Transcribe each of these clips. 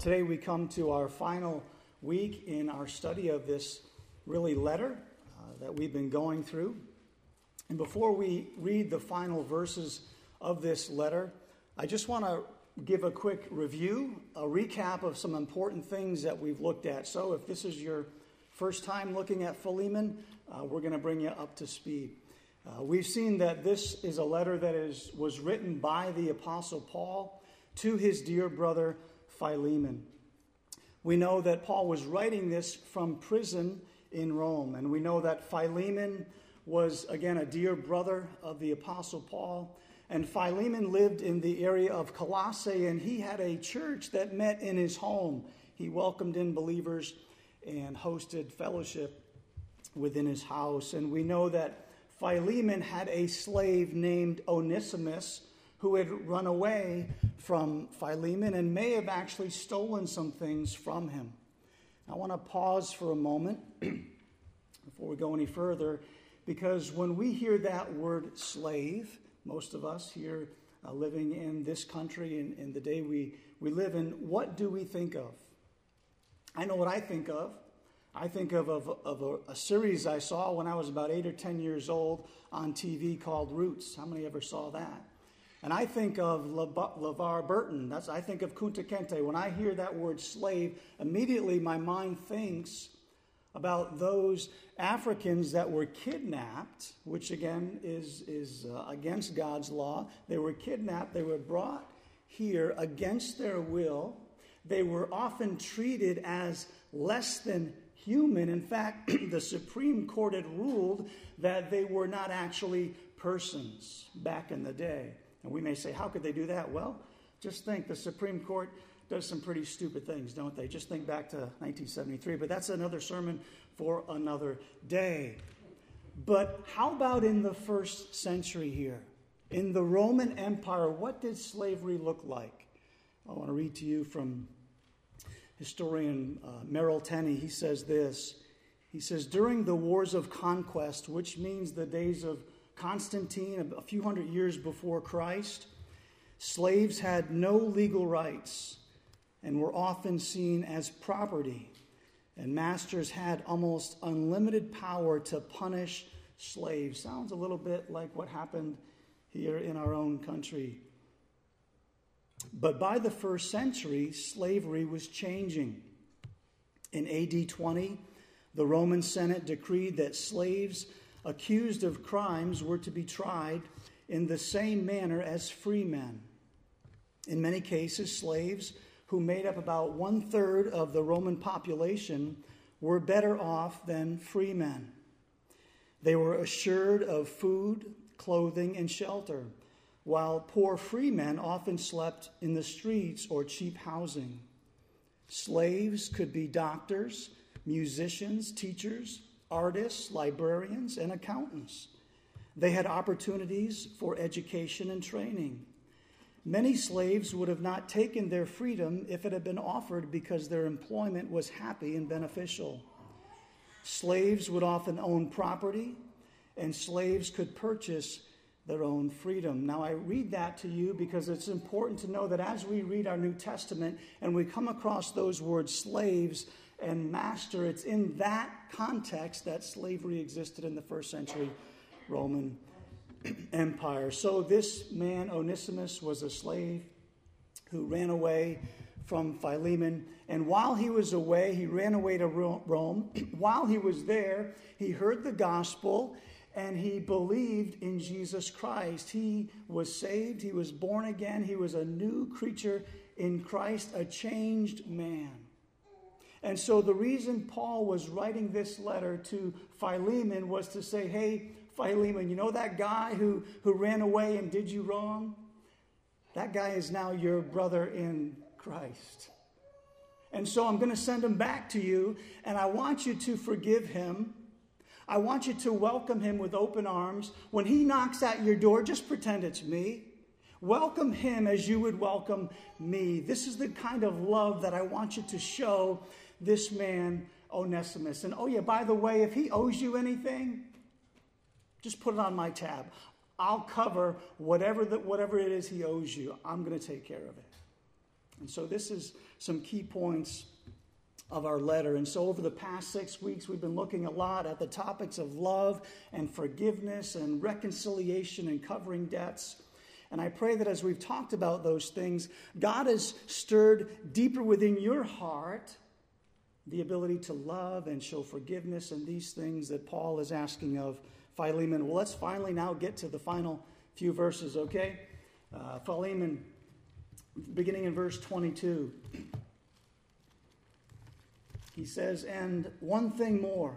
Today we come to our final week in our study of this really letter that we've been going through. And before we read the final verses of this letter, I just want to give a quick review, a recap of some important things that we've looked at. So if this is your first time looking at Philemon, we're going to bring you up to speed. We've seen that this is a letter that was written by the Apostle Paul to his dear brother Philemon. We know that Paul was writing this from prison in Rome, and we know that Philemon was, again, a dear brother of the Apostle Paul. And Philemon lived in the area of Colossae, and he had a church that met in his home. He welcomed in believers and hosted fellowship within his house. And we know that Philemon had a slave named Onesimus who had run away from Philemon and may have actually stolen some things from him. I want to pause for a moment before we go any further, because when we hear that word slave, most of us here living in this country in the day we live in, what do we think of? I know what I think of. I think of a series I saw when I was about 8 or 10 years old on TV called Roots. How many ever saw that? And I think of LeVar Burton. I think of Kunta Kinte. When I hear that word slave, immediately my mind thinks about those Africans that were kidnapped, which again is against God's law. They were kidnapped. They were brought here against their will. They were often treated as less than human. In fact, the Supreme Court had ruled that they were not actually persons back in the day. And we may say, how could they do that? Well, just think, the Supreme Court does some pretty stupid things, don't they? Just think back to 1973. But that's another sermon for another day. But how about in the first century here? In the Roman Empire, what did slavery look like? I want to read to you from historian Merrill Tenney. He says this. He says, during the wars of conquest, which means the days of Constantine, a few hundred years before Christ, slaves had no legal rights and were often seen as property, and masters had almost unlimited power to punish slaves. Sounds a little bit like what happened here in our own country. But by the first century, slavery was changing. In AD 20, the Roman Senate decreed that slaves accused of crimes were to be tried in the same manner as free men. In many cases, slaves, who made up about 1/3 of the Roman population, were better off than free men. They were assured of food, clothing, and shelter, while poor free men often slept in the streets or cheap housing. Slaves could be doctors, musicians, teachers, artists, librarians, and accountants. They had opportunities for education and training. Many slaves would have not taken their freedom if it had been offered because their employment was happy and beneficial. Slaves would often own property, and slaves could purchase their own freedom. Now, I read that to you because it's important to know that as we read our New Testament and we come across those words slaves and master, it's in that context that slavery existed in the first century Roman Empire. So this man, Onesimus, was a slave who ran away from Philemon. And while he was away, he ran away to Rome. While he was there, he heard the gospel and he believed in Jesus Christ. He was saved. He was born again. He was a new creature in Christ, a changed man. And so the reason Paul was writing this letter to Philemon was to say, hey, Philemon, you know that guy who ran away and did you wrong? That guy is now your brother in Christ. And so I'm going to send him back to you, and I want you to forgive him. I want you to welcome him with open arms. When he knocks at your door, just pretend it's me. Welcome him as you would welcome me. This is the kind of love that I want you to show this man, Onesimus. And oh yeah, by the way, if he owes you anything, just put it on my tab. I'll cover whatever it is he owes you. I'm going to take care of it. And so this is some key points of our letter. And so over the past 6 weeks, we've been looking a lot at the topics of love and forgiveness and reconciliation and covering debts. And I pray that as we've talked about those things, God has stirred deeper within your heart the ability to love and show forgiveness and these things that Paul is asking of Philemon. Well, let's finally now get to the final few verses, okay? Philemon, beginning in verse 22. He says, "And one thing more,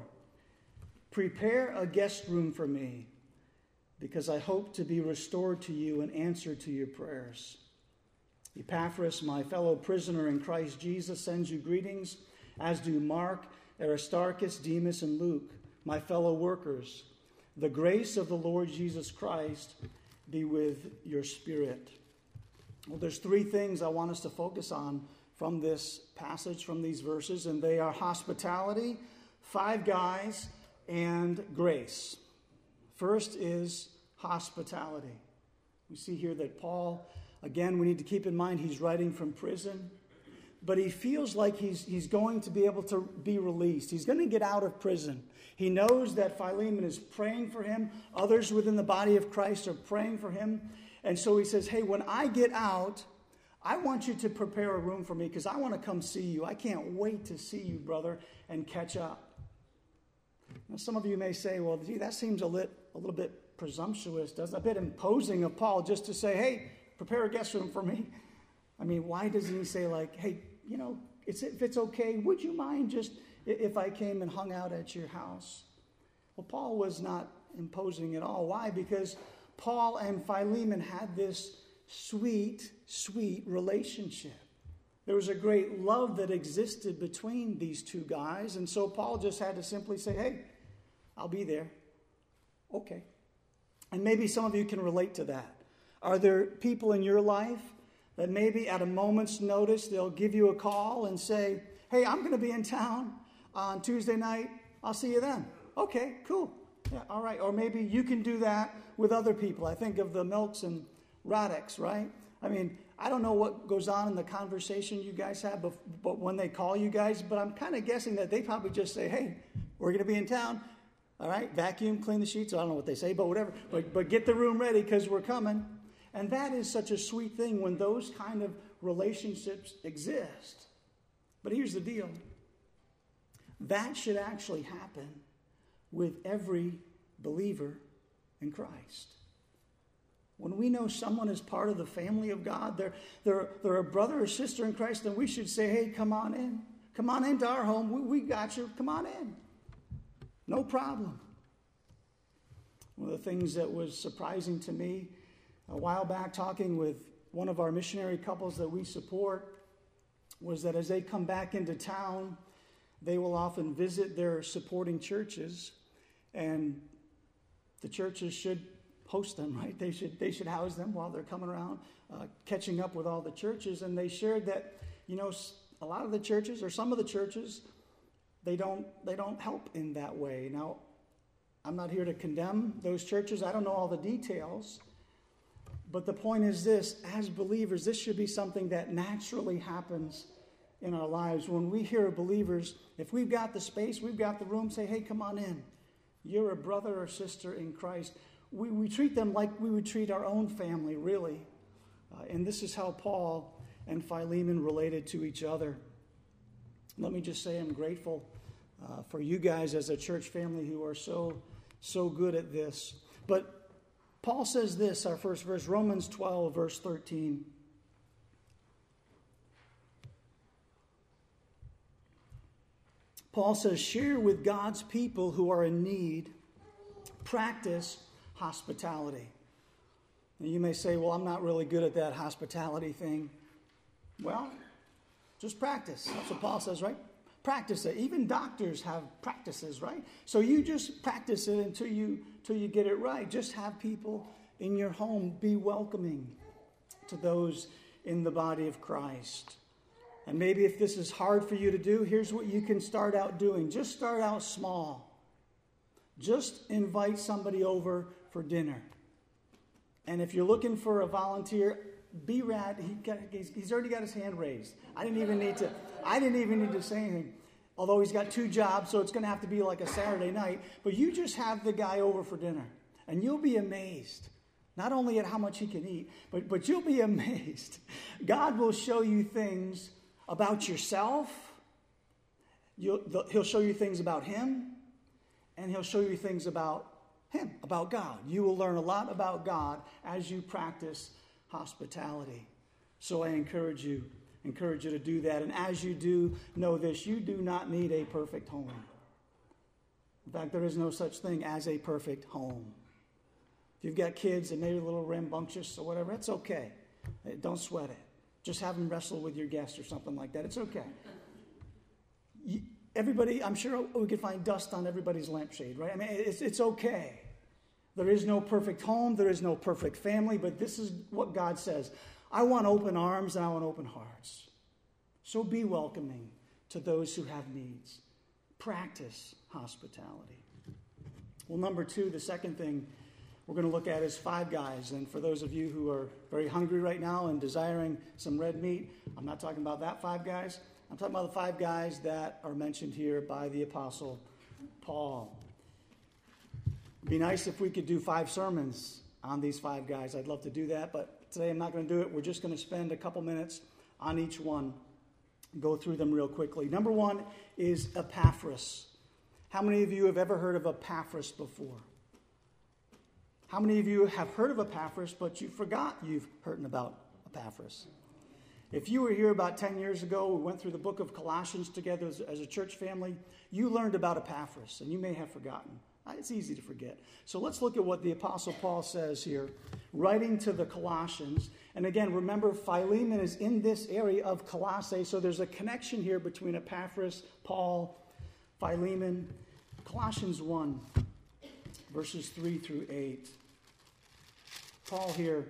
prepare a guest room for me, because I hope to be restored to you and answer to your prayers. Epaphras, my fellow prisoner in Christ Jesus, sends you greetings, as do Mark, Aristarchus, Demas, and Luke, my fellow workers. The grace of the Lord Jesus Christ be with your spirit." Well, there's three things I want us to focus on from this passage, from these verses, and they are hospitality, five guys, and grace. First is hospitality. We see here that Paul, again, we need to keep in mind he's writing from prison, but he feels like he's going to be able to be released. He's going to get out of prison. He knows that Philemon is praying for him. Others within the body of Christ are praying for him. And so he says, hey, when I get out, I want you to prepare a room for me because I want to come see you. I can't wait to see you, brother, and catch up. Now, some of you may say, well, gee, that seems a little bit presumptuous, doesn't it? A bit imposing of Paul just to say, hey, prepare a guest room for me. I mean, why doesn't he say like, hey, you know, if it's okay, would you mind just if I came and hung out at your house? Well, Paul was not imposing at all. Why? Because Paul and Philemon had this sweet, sweet relationship. There was a great love that existed between these two guys. And so Paul just had to simply say, hey, I'll be there. Okay. And maybe some of you can relate to that. Are there people in your life that maybe at a moment's notice, they'll give you a call and say, hey, I'm going to be in town on Tuesday night. I'll see you then. Okay, cool. Yeah, all right. Or maybe you can do that with other people. I think of the Milks and Raddicks, right? I mean, I don't know what goes on in the conversation you guys have, but when they call you guys, but I'm kind of guessing that they probably just say, hey, we're going to be in town. All right, vacuum, clean the sheets. I don't know what they say, but whatever. But get the room ready because we're coming. And that is such a sweet thing when those kind of relationships exist. But here's the deal. That should actually happen with every believer in Christ. When we know someone is part of the family of God, they're a brother or sister in Christ, then we should say, hey, come on in. Come on into our home. We got you. Come on in. No problem. One of the things that was surprising to me a while back, talking with one of our missionary couples that we support, was that as they come back into town, they will often visit their supporting churches, and the churches should host them, right? They should house them while they're coming around, catching up with all the churches. And they shared that, you know, a lot of the churches, or some of the churches, they don't help in that way. Now, I'm not here to condemn those churches. I don't know all the details. But the point is this: as believers, this should be something that naturally happens in our lives. When we hear believers, if we've got the space, we've got the room, say, hey, come on in. You're a brother or sister in Christ. We treat them like we would treat our own family, really. And this is how Paul and Philemon related to each other. Let me just say I'm grateful for you guys as a church family who are so good at this. But Paul says this, our first verse, Romans 12, verse 13. Paul says, share with God's people who are in need. Practice hospitality. And you may say, well, I'm not really good at that hospitality thing. Well, just practice. That's what Paul says, right? Practice it. Even doctors have practices, right? So you just practice it until you get it right. Just have people in your home be welcoming to those in the body of Christ. And maybe if this is hard for you to do, here's what you can start out doing. Just start out small. Just invite somebody over for dinner. And if you're looking for a volunteer, B-Rad, he's already got his hand raised. I didn't even need to say anything. Although he's got 2 jobs, so it's going to have to be like a Saturday night. But you just have the guy over for dinner, and you'll be amazed. Not only at how much he can eat, but you'll be amazed. God will show you things about yourself. He'll show you things about him, and he'll show you things about him, about God. You will learn a lot about God as you practice hospitality. So I encourage you to do that. And as you do, know this: you do not need a perfect home. In fact, there is no such thing as a perfect home. If you've got kids and they're a little rambunctious or whatever, it's okay. Don't sweat it. Just have them wrestle with your guest or something like that. It's okay. Everybody, I'm sure we could find dust on everybody's lampshade, right? I mean, it's okay. There is no perfect home. There is no perfect family. But this is what God says. I want open arms and I want open hearts. So be welcoming to those who have needs. Practice hospitality. Well, number 2, the second thing we're going to look at is Five Guys. And for those of you who are very hungry right now and desiring some red meat, I'm not talking about that Five Guys. I'm talking about the Five Guys that are mentioned here by the Apostle Paul. It'd be nice if we could do 5 sermons on these 5 guys. I'd love to do that, but today I'm not going to do it. We're just going to spend a couple minutes on each one, go through them real quickly. Number 1 is Epaphras. How many of you have ever heard of Epaphras before? How many of you have heard of Epaphras, but you forgot you've heard about Epaphras? If you were here about 10 years ago, we went through the book of Colossians together as a church family, you learned about Epaphras, and you may have forgotten. It's easy to forget. So let's look at what the Apostle Paul says here, writing to the Colossians. And again, remember, Philemon is in this area of Colossae, so there's a connection here between Epaphras, Paul, Philemon. Colossians 1, verses 3 through 8. Paul here,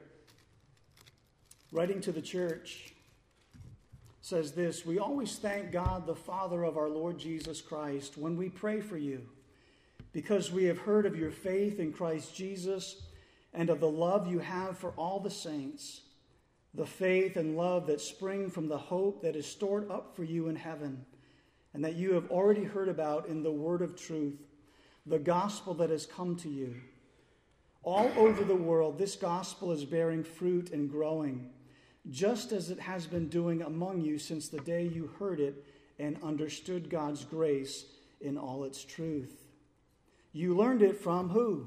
writing to the church, says this: "We always thank God, the Father of our Lord Jesus Christ, when we pray for you, because we have heard of your faith in Christ Jesus and of the love you have for all the saints, the faith and love that spring from the hope that is stored up for you in heaven, and that you have already heard about in the word of truth, the gospel that has come to you. All over the world, this gospel is bearing fruit and growing, just as it has been doing among you since the day you heard it and understood God's grace in all its truth. You learned it from who?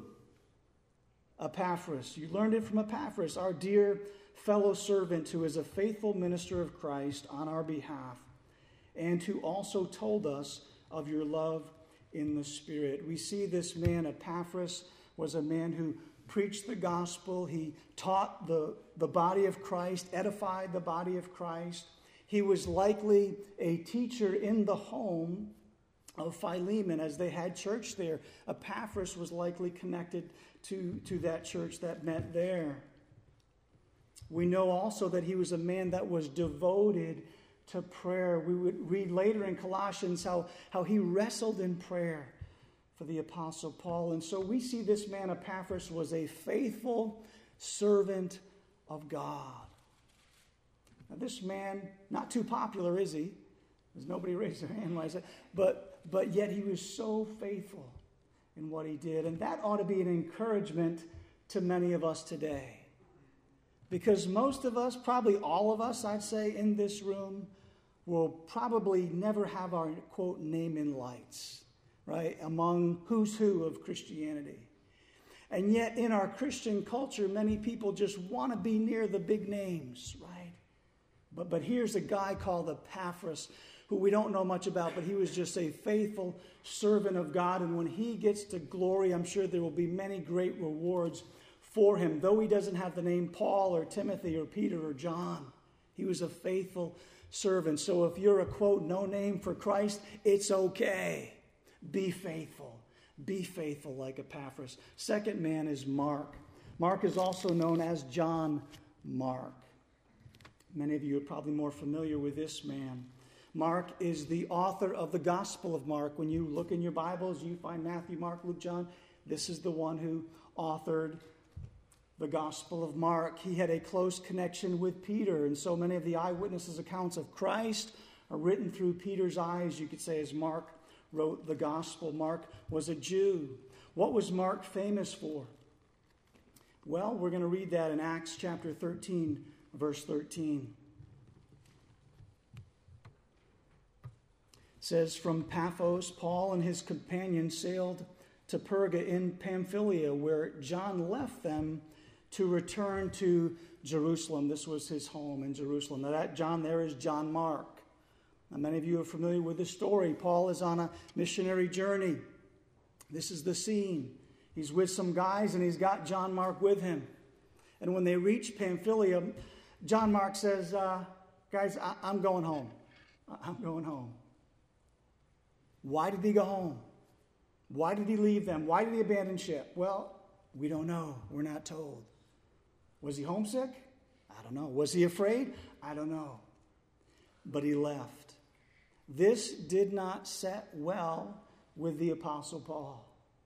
Epaphras. You learned it from Epaphras, our dear fellow servant, who is a faithful minister of Christ on our behalf, and who also told us of your love in the Spirit." We see this man, Epaphras, was a man who preached the gospel. He taught the body of Christ, edified the body of Christ. He was likely a teacher in the home of Philemon as they had church there. Epaphras was likely connected to that church that met there. We know also that he was a man that was devoted to prayer. We would read later in Colossians how he wrestled in prayer for the Apostle Paul. And so we see this man, Epaphras, was a faithful servant of God. Now this man, not too popular, is he? There's nobody raised their hand when I said, but yet he was so faithful in what he did. And that ought to be an encouragement to many of us today. Because most of us, probably all of us, I'd say, in this room, will probably never have our, quote, name in lights, right, among who's who of Christianity. And yet in our Christian culture, many people just want to be near the big names, right? But here's a guy called Epaphras, who we don't know much about, but he was just a faithful servant of God. And when he gets to glory, I'm sure there will be many great rewards for him. Though he doesn't have the name Paul or Timothy or Peter or John, he was a faithful servant. So if you're a, quote, no name for Christ, it's okay. Be faithful. Be faithful like Epaphras. Second man is Mark. Mark is also known as John Mark. Many of you are probably more familiar with this man. Mark is the author of the Gospel of Mark. When you look in your Bibles, you find Matthew, Mark, Luke, John. This is the one who authored the Gospel of Mark. He had a close connection with Peter, and so many of the eyewitnesses' accounts of Christ are written through Peter's eyes, you could say, as Mark wrote the Gospel. Mark was a Jew. What was Mark famous for? Well, we're going to read that in Acts chapter 13, verse 13. It says, "From Paphos, Paul and his companions sailed to Perga in Pamphylia, where John left them to return to Jerusalem." This was his home in Jerusalem. Now that John there is John Mark. Now many of you are familiar with the story. Paul is on a missionary journey. This is the scene. He's with some guys and he's got John Mark with him. And when they reach Pamphylia, John Mark says, guys, I'm going home. I'm going home. Why did he go home? Why did he leave them? Why did he abandon ship? Well, we don't know. We're not told. Was he homesick? I don't know. Was he afraid? I don't know. But he left. This did not set well with the Apostle Paul.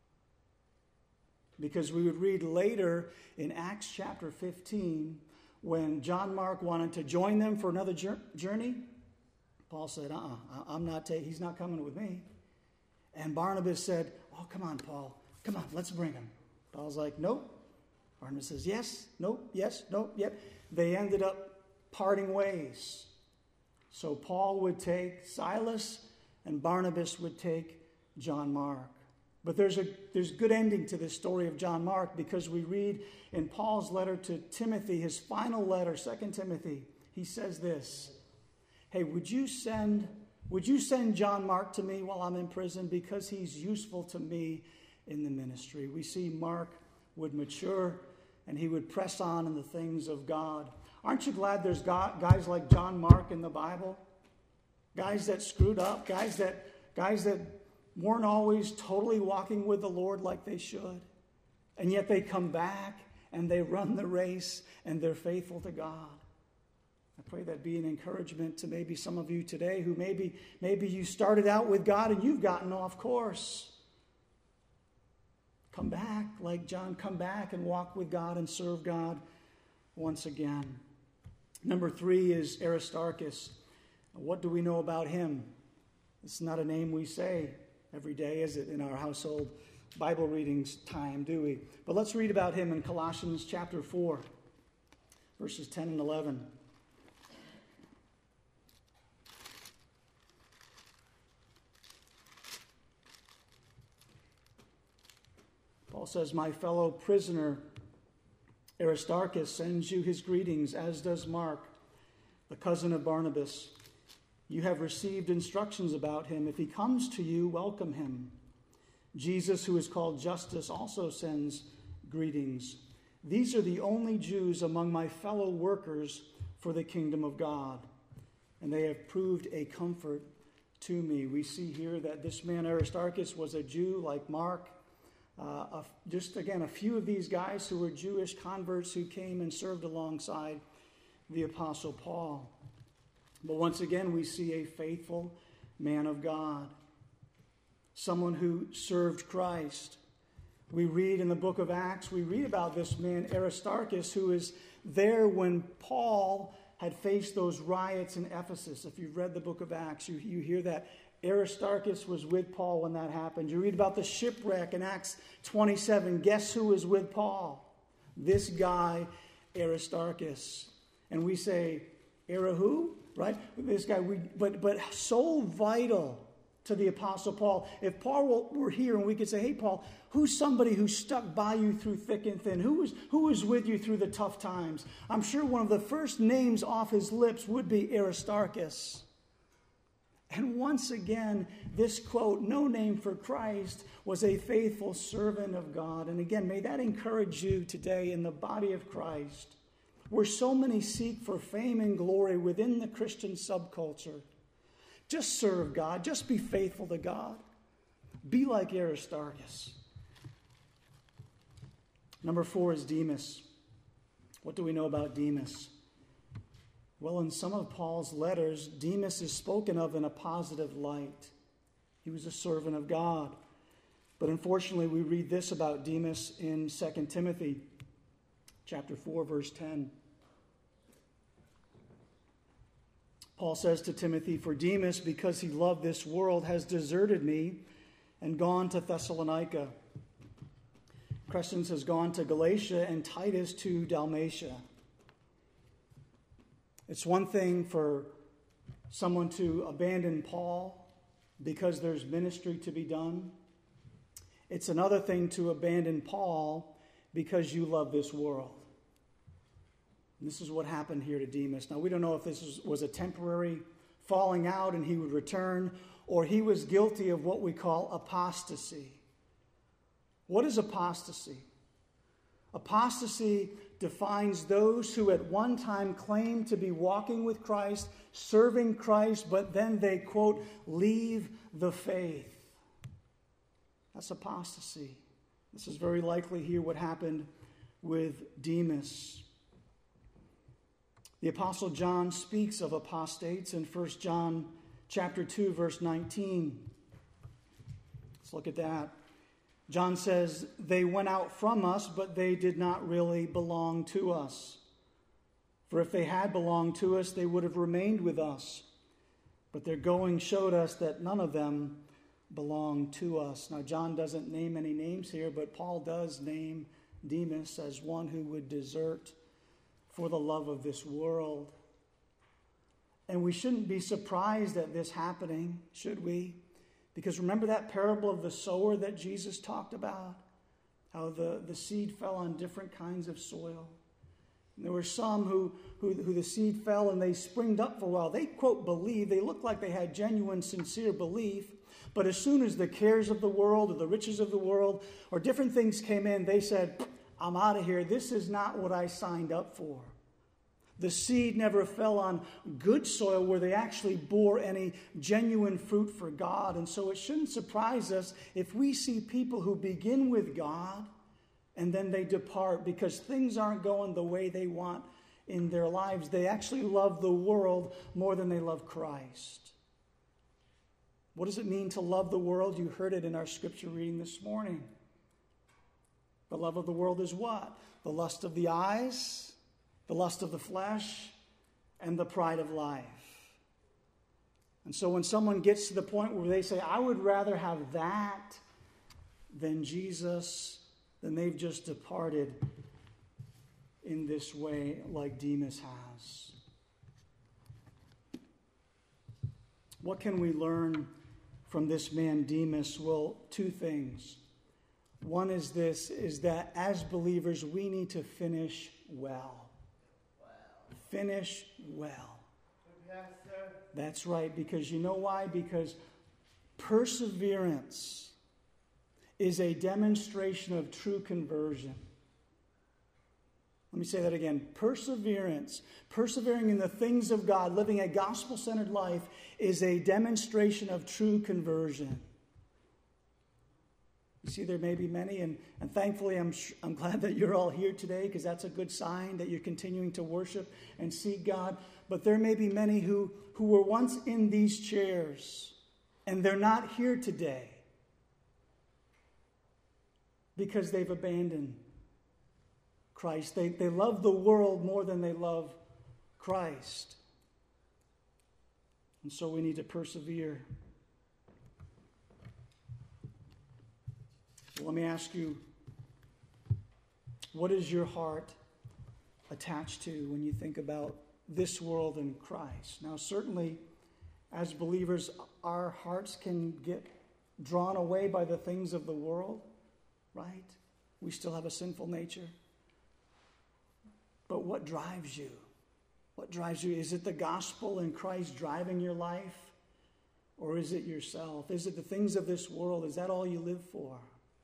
Because we would read later in Acts chapter 15, when John Mark wanted to join them for another journey, Paul said, he's not coming with me. And Barnabas said, oh, come on, Paul. Come on, let's bring him. Paul's like, nope. Barnabas says, yes, nope, yes, nope, yep. They ended up parting ways. So Paul would take Silas and Barnabas would take John Mark. But there's good ending to this story of John Mark, because we read in Paul's letter to Timothy, his final letter, 2 Timothy, he says this, hey, would you send John Mark to me while I'm in prison, because he's useful to me in the ministry. We see Mark would mature and he would press on in the things of God. Aren't you glad there's guys like John Mark in the Bible? Guys that screwed up, guys that weren't always totally walking with the Lord like they should. And yet they come back and they run the race and they're faithful to God. I pray that be an encouragement to maybe some of you today who maybe you started out with God and you've gotten off course. Come back like John, come back and walk with God and serve God once again. Number 3 is Aristarchus. What do we know about him? It's not a name we say every day, is it, in our household Bible readings time, do we? But let's read about him in Colossians chapter 4, verses 10 and 11. Paul says, my fellow prisoner Aristarchus sends you his greetings, as does Mark, the cousin of Barnabas. You have received instructions about him. If he comes to you, welcome him. Jesus, who is called Justus, also sends greetings. These are the only Jews among my fellow workers for the kingdom of God, and they have proved a comfort to me. We see here that this man Aristarchus was a Jew like Mark. Just again, a few of these guys who were Jewish converts who came and served alongside the Apostle Paul. But once again, we see a faithful man of God, someone who served Christ. We read in the book of Acts, we read about this man Aristarchus, who is there when Paul had faced those riots in Ephesus. If you've read the book of Acts, you hear that Aristarchus was with Paul when that happened. You read about the shipwreck in Acts 27. Guess who was with Paul? This guy, Aristarchus. And we say, who? Right? This guy, but so vital to the Apostle Paul. If Paul were here and we could say, hey, Paul, who's somebody who stuck by you through thick and thin? Who was with you through the tough times? I'm sure one of the first names off his lips would be Aristarchus. And once again, this quote, no name for Christ, was a faithful servant of God. And again, may that encourage you today in the body of Christ, where so many seek for fame and glory within the Christian subculture. Just serve God. Just be faithful to God. Be like Aristarchus. Number 4 is Demas. What do we know about Demas? Well, in some of Paul's letters, Demas is spoken of in a positive light. He was a servant of God. But unfortunately, we read this about Demas in 2 Timothy chapter 4, verse 10. Paul says to Timothy, "For Demas, because he loved this world, has deserted me and gone to Thessalonica. Crescens has gone to Galatia and Titus to Dalmatia." It's one thing for someone to abandon Paul because there's ministry to be done. It's another thing to abandon Paul because you love this world. And this is what happened here to Demas. Now, we don't know if this was a temporary falling out and he would return, or he was guilty of what we call apostasy. What is apostasy? Apostasy defines those who at one time claim to be walking with Christ, serving Christ, but then they, quote, leave the faith. That's apostasy. This is very likely here what happened with Demas. The Apostle John speaks of apostates in 1 John chapter 2, verse 19. Let's look at that. John says, "They went out from us, but they did not really belong to us. For if they had belonged to us, they would have remained with us. But their going showed us that none of them belonged to us." Now, John doesn't name any names here, but Paul does name Demas as one who would desert for the love of this world. And we shouldn't be surprised at this happening, should we? Because remember that parable of the sower that Jesus talked about? How the seed fell on different kinds of soil. And there were some who the seed fell and they springed up for a while. They, quote, believed. They looked like they had genuine, sincere belief. But as soon as the cares of the world or the riches of the world or different things came in, they said, "I'm out of here. This is not what I signed up for." The seed never fell on good soil where they actually bore any genuine fruit for God. And so it shouldn't surprise us if we see people who begin with God and then they depart because things aren't going the way they want in their lives. They actually love the world more than they love Christ. What does it mean to love the world? You heard it in our scripture reading this morning. The love of the world is what? The lust of the eyes, the lust of the flesh, and the pride of life. And so when someone gets to the point where they say, "I would rather have that than Jesus," then they've just departed in this way like Demas has. What can we learn from this man Demas? Well, two things. One is this, is that as believers, we need to finish well. Finish well. Yes, sir. That's right, because you know why? Because perseverance is a demonstration of true conversion. Let me say that again. Perseverance, persevering in the things of God, living a gospel-centered life is a demonstration of true conversion. You see, there may be many, and thankfully I'm glad that you're all here today because that's a good sign that you're continuing to worship and seek God. But there may be many who were once in these chairs and they're not here today because they've abandoned Christ. They love the world more than they love Christ. And so we need to persevere. Let me ask you, what is your heart attached to when you think about this world and Christ? Now, certainly, as believers, our hearts can get drawn away by the things of the world, right? We still have a sinful nature. But what drives you? What drives you? Is it the gospel and Christ driving your life? Or is it yourself? Is it the things of this world? Is that all you live for?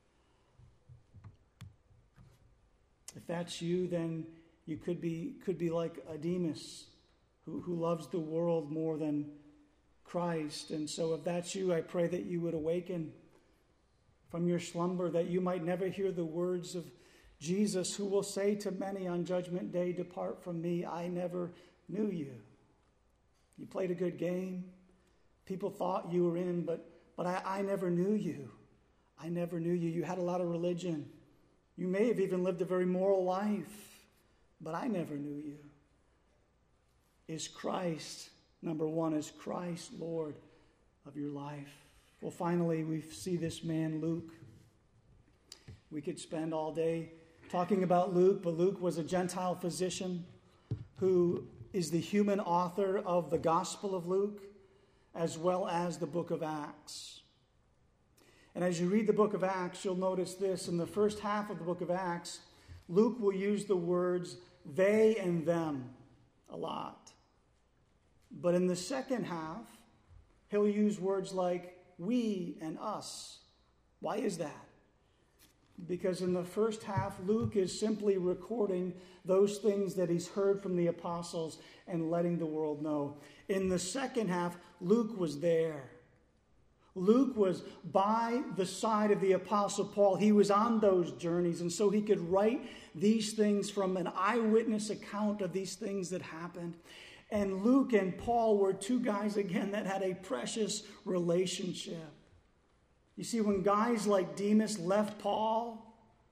If that's you, then you could be like a Demas who loves the world more than Christ. And so if that's you, I pray that you would awaken from your slumber, that you might never hear the words of Jesus, who will say to many on Judgment Day, "Depart from me, I never knew you." You played a good game. People thought you were in, but I never knew you. I never knew you. You had a lot of religion. You may have even lived a very moral life. but I never knew you. Is Christ, number one, is Christ Lord of your life? Well, finally, we see this man, Luke. We could spend all day talking about Luke, but Luke was a Gentile physician who is the human author of the Gospel of Luke, as well as the book of Acts. And as you read the book of Acts, you'll notice this. In the first half of the book of Acts, Luke will use the words they and them a lot. But in the second half, he'll use words like we and us. Why is that? Because in the first half, Luke is simply recording those things that he's heard from the apostles and letting the world know. In the second half, Luke was there. Luke was by the side of the Apostle Paul. He was on those journeys, and so he could write these things from an eyewitness account of these things that happened. And Luke and Paul were two guys, again, that had a precious relationship. You see, when guys like Demas left Paul,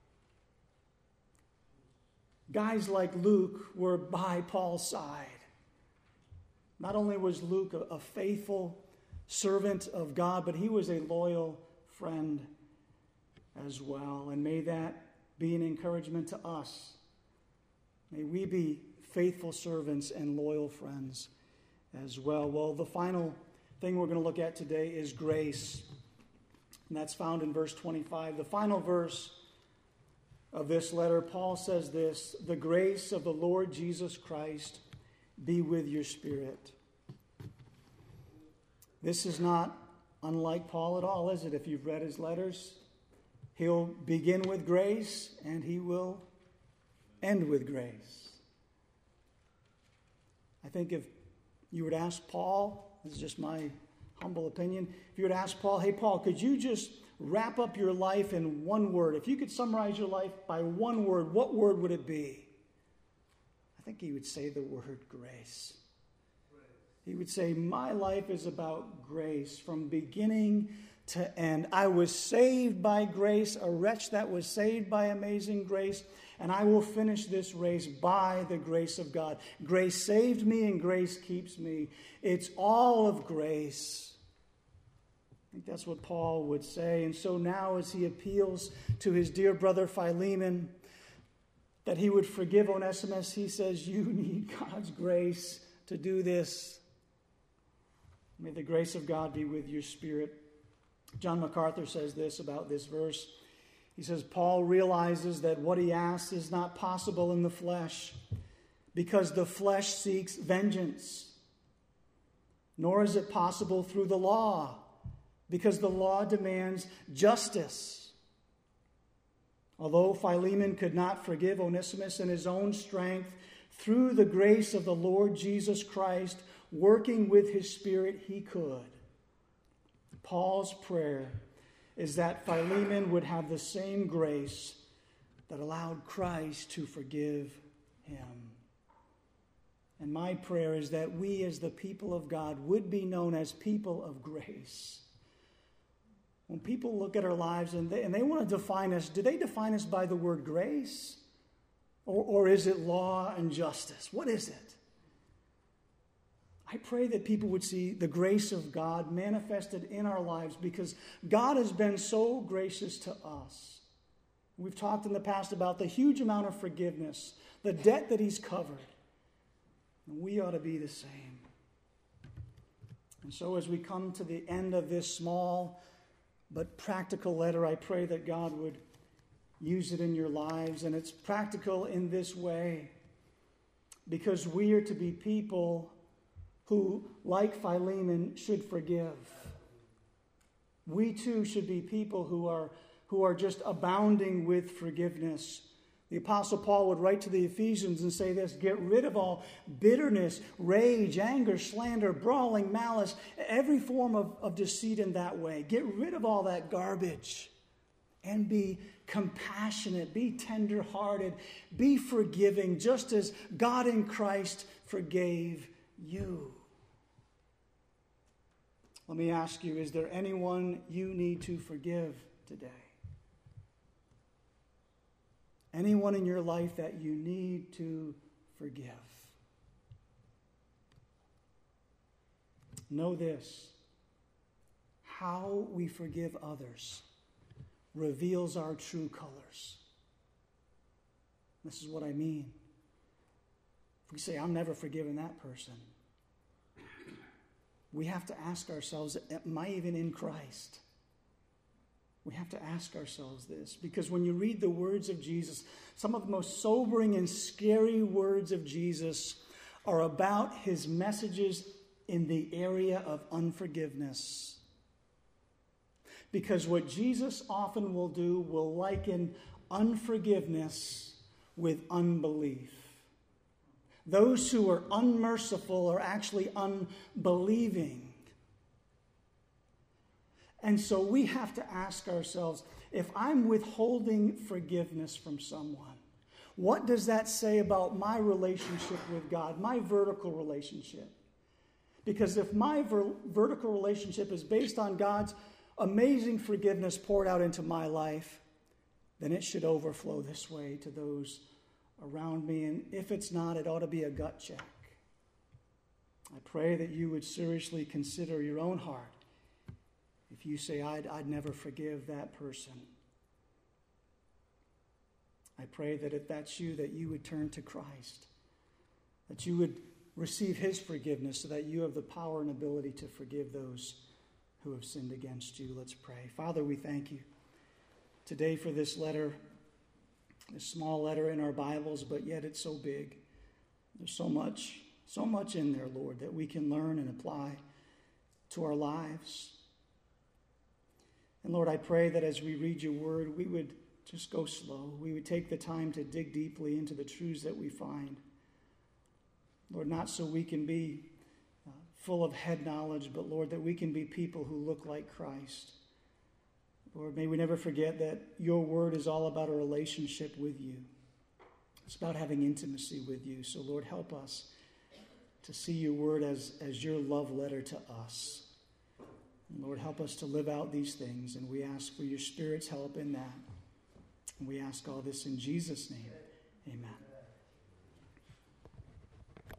guys like Luke were by Paul's side. Not only was Luke a faithful servant of God, but he was a loyal friend as well. And may that be an encouragement to us. May we be faithful servants and loyal friends as well. Well, the final thing we're going to look at today is grace. And that's found in verse 25. The final verse of this letter, Paul says this: "The grace of the Lord Jesus Christ be with your spirit." This is not unlike Paul at all, is it? If you've read his letters, he'll begin with grace and he will end with grace. I think if you would ask Paul, this is just my humble opinion, if you would ask Paul, hey Paul, could you just wrap up your life in one word? If you could summarize your life by one word, what word would it be? I think he would say the word grace. He would say, my life is about grace from beginning to end. I was saved by grace, a wretch that was saved by amazing grace, and I will finish this race by the grace of God. Grace saved me and grace keeps me. It's all of grace. I think that's what Paul would say. And so now as he appeals to his dear brother Philemon that he would forgive Onesimus, he says, you need God's grace to do this. May the grace of God be with your spirit. John MacArthur says this about this verse. He says, Paul realizes that what he asks is not possible in the flesh because the flesh seeks vengeance. Nor is it possible through the law because the law demands justice. Although Philemon could not forgive Onesimus in his own strength, through the grace of the Lord Jesus Christ, working with his Spirit, he could. Paul's prayer is that Philemon would have the same grace that allowed Christ to forgive him. And my prayer is that we as the people of God would be known as people of grace. When people look at our lives and they want to define us, do they define us by the word grace? Or is it law and justice? What is it? I pray that people would see the grace of God manifested in our lives because God has been so gracious to us. We've talked in the past about the huge amount of forgiveness, the debt that he's covered. And we ought to be the same. And so as we come to the end of this small but practical letter, I pray that God would use it in your lives. And it's practical in this way because we are to be people who, like Philemon, should forgive. We too should be people who are just abounding with forgiveness. The Apostle Paul would write to the Ephesians and say this: get rid of all bitterness, rage, anger, slander, brawling, malice, every form of deceit in that way. Get rid of all that garbage and be compassionate, be tender-hearted, be forgiving, just as God in Christ forgave you. Let me ask you, is there anyone you need to forgive today? anyone in your life that you need to forgive. Know this: how we forgive others reveals our true colors. This is what I mean. If we say, I'm never forgiving that person, we have to ask ourselves, am I even in Christ? We have to ask ourselves this, because when you read the words of Jesus, some of the most sobering and scary words of Jesus are about his messages in the area of unforgiveness. Because what Jesus often will do will liken unforgiveness with unbelief. Those who are unmerciful are actually unbelieving. And so we have to ask ourselves, if I'm withholding forgiveness from someone, what does that say about my relationship with God, my vertical relationship? Because if my vertical relationship is based on God's amazing forgiveness poured out into my life, then it should overflow this way to those around me. And if it's not, it ought to be a gut check. I pray that you would seriously consider your own heart if you say, I'd never forgive that person. I pray that if that's you, that you would turn to Christ, that you would receive his forgiveness so that you have the power and ability to forgive those who have sinned against you. Let's pray. Father, we thank you today for this letter, this small letter in our Bibles, but yet it's so big. There's so much in there, Lord, that we can learn and apply to our lives. And Lord, I pray that as we read your word, we would just go slow. We would take the time to dig deeply into the truths that we find. Lord, not so we can be full of head knowledge, but Lord, that we can be people who look like Christ. Lord, may we never forget that your word is all about a relationship with you. It's about having intimacy with you. So Lord, help us to see your word as your love letter to us. And Lord, help us to live out these things, and we ask for your Spirit's help in that. And we ask all this in Jesus' name. Amen.